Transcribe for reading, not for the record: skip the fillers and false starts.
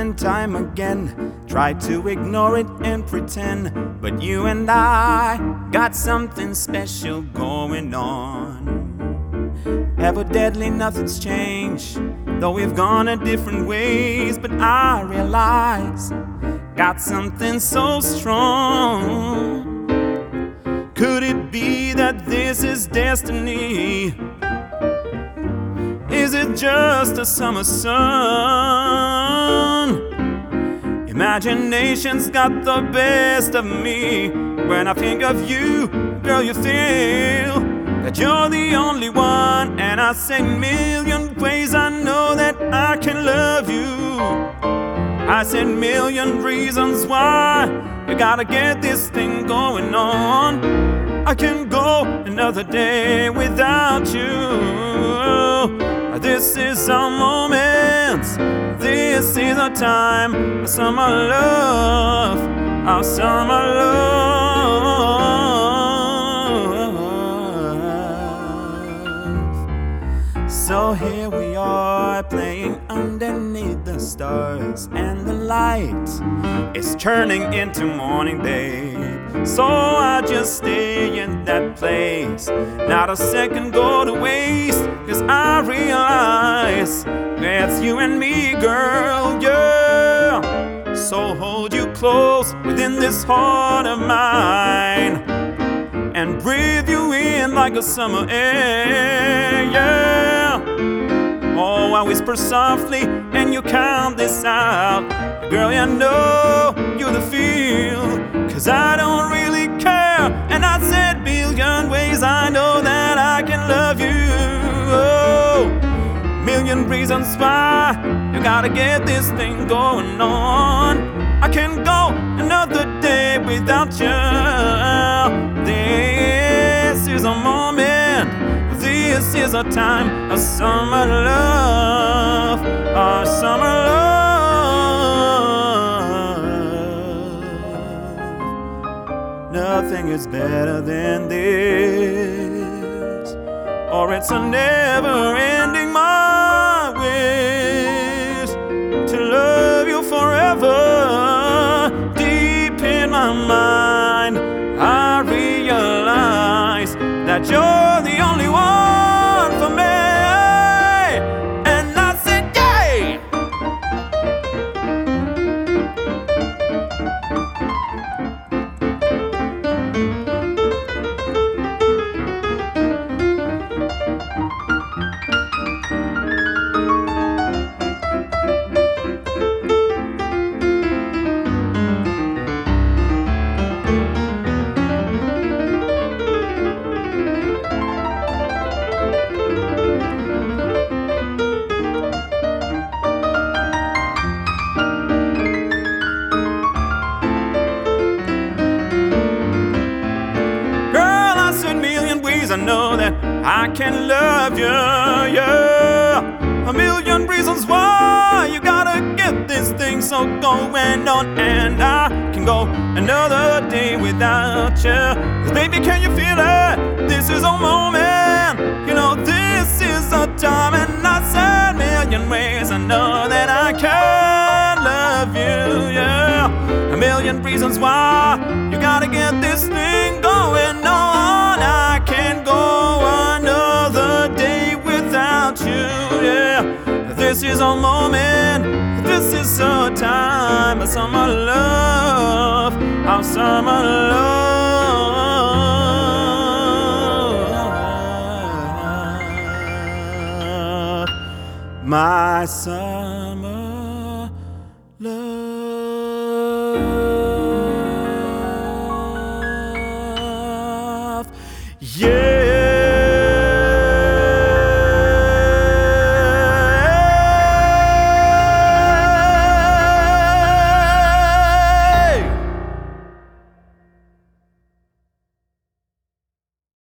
and time again. Try to ignore it and pretend, but you and I got something special going on. Evidently nothing's changed, though we've gone a different ways. But I realize, got something so strong. Could it be that this is destiny? Is it just a summer sun? Imagination's got the best of me. When I think of you, girl, you feel that you're the only one. And I say million ways I know that I can love you. I said million reasons why you gotta get this thing going on. I can go another day without you. This is our moment. This is our time. Our summer love. Our summer love. So here we are, playing underneath the stars, and the light is turning into morning, babe. So I just stay in that place, not a second go to waste. Cause I realize that's you and me, girl, yeah. So hold you close within this heart of mine, and breathe you in like a summer air, yeah. Oh, I whisper softly and you count this out. Girl, you know you're the feel, cause I don't really care. And I said million ways I know that I can love you. Oh, million reasons why you gotta get this thing going on. I can go another day without you. This is a moment. This is a time, a summer love, a summer love. Nothing is better than this, or it's a never-ending my wish to love you forever. Deep in my mind, I realize that you're the only one for me. And I said, yay! I know that I can love you, yeah. A million reasons why you gotta get this thing so going on. And I can go another day without you. 'Cause baby, can you feel it? This is our moment. You know, this is our time. And I said million ways I know that I can love you, yeah. A million reasons why you gotta get this thing going on. I can't go another day without you, yeah. This is our moment. This is our time. Our summer love. Our summer love. My summer